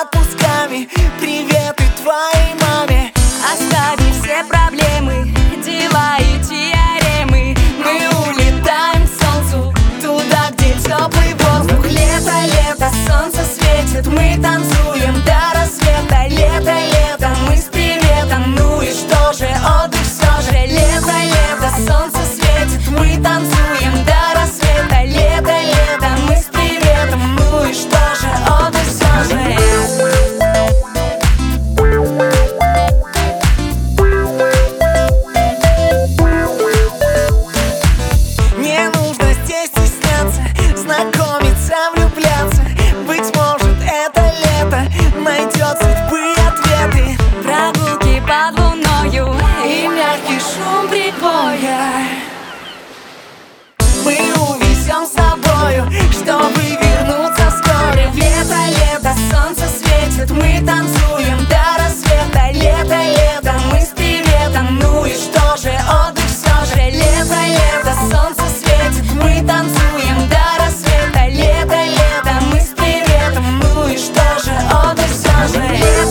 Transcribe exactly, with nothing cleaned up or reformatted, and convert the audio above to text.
отпусками. Приветы твоей маме. Оставим все проблемы, дела и теоремы. Мы улетаем к солнцу, туда, где теплый воздух. Лето, лето, солнце светит, мы танцуем до рассвета. Лето, лето, мы с приветом, ну и что же, отдых все же. Лето, лето, солнце светит, мы танцуем до рассвета. Лето, лето, мы с приветом, ну и что же, отдых все же. Знакомиться, влюбляться. Быть может, это лето найдет судьбы ответы. Прогулки под луною и мягкий шум прибоя мы увезем с собою, чтобы вернуться вскоре. В лето, лето, солнце светит, мы танцуем до рассвета. Лето, лето, мы с приветом, ну и что же, отдых все же. Лето, лето, солнце светит, мы танцуем до рассвета. Лето, лето, мы с приветом, ну и что же, отдых все же.